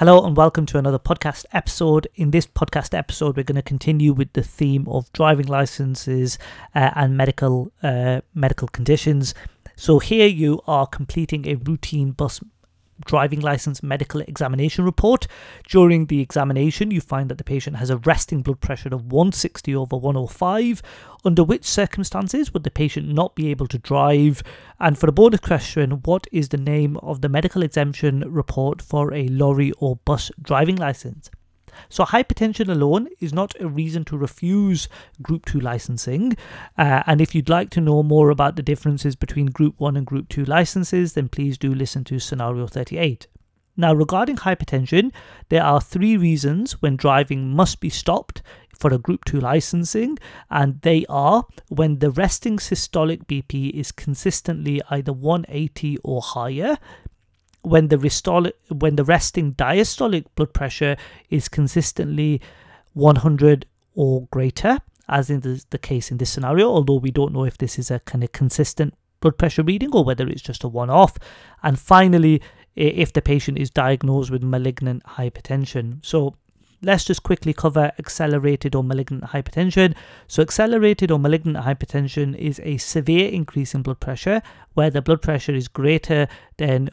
Hello and welcome to another podcast episode. In this podcast episode, we're going to continue with the theme of driving licenses and medical conditions. So here you are completing a routine bus driving license medical examination report. During the examination, you find that the patient has a resting blood pressure of 160/105. Under which circumstances would the patient not be able to drive? And for the bonus question, what is the name of the medical exemption report for a lorry or bus driving license? So hypertension alone is not a reason to refuse Group 2 licensing. And if you'd like to know more about the differences between Group 1 and Group 2 licenses, then please do listen to scenario 38. Now, regarding hypertension, there are 3 reasons when driving must be stopped for a Group 2 licensing, and they are when the resting systolic BP is consistently either 180 or higher, when the resting diastolic blood pressure is consistently 100 or greater, as in the case in this scenario, although we don't know if this is a kind of consistent blood pressure reading or whether it's just a one-off. And finally, if the patient is diagnosed with malignant hypertension. So let's just quickly cover accelerated or malignant hypertension. So accelerated or malignant hypertension is a severe increase in blood pressure where the blood pressure is greater than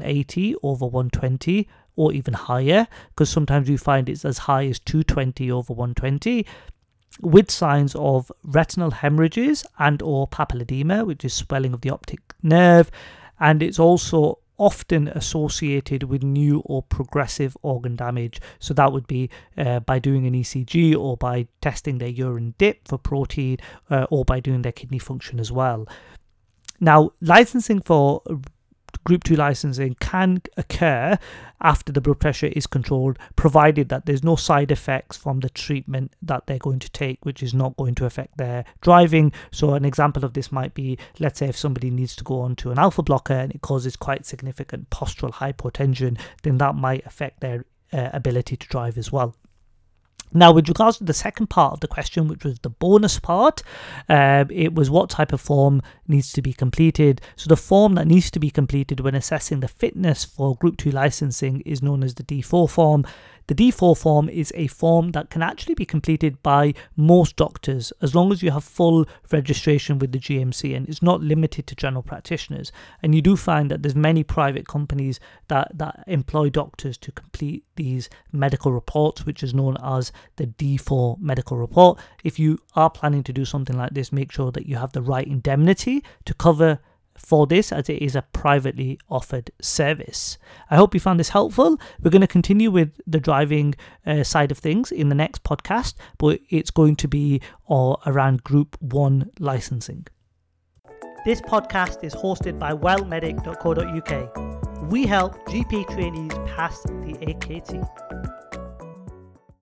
180/120 or even higher, because sometimes you find it's as high as 220/120, with signs of retinal hemorrhages and or papilledema, which is swelling of the optic nerve, and it's also often associated with new or progressive organ damage. So that would be by doing an ECG or by testing their urine dip for protein or by doing their kidney function as well. Now, licensing for Group 2 licensing can occur after the blood pressure is controlled, provided that there's no side effects from the treatment that they're going to take, which is not going to affect their driving. So an example of this might be, let's say if somebody needs to go on to an alpha blocker and it causes quite significant postural hypotension, then that might affect their ability to drive as well. Now, with regards to the second part of the question, which was the bonus part, it was what type of form needs to be completed. So the form that needs to be completed when assessing the fitness for Group 2 licensing is known as the D4 form. The D4 form is a form that can actually be completed by most doctors as long as you have full registration with the GMC, and it's not limited to general practitioners. And you do find that there's many private companies that employ doctors to complete these medical reports, which is known as the D4 medical report. If you are planning to do something like this, make sure that you have the right indemnity to cover for this, as it is a privately offered service. I hope you found this helpful. We're going to continue with the driving side of things in the next podcast, but it's going to be around Group 1 licensing. This podcast is hosted by wellmedic.co.uk. We help GP trainees pass the AKT.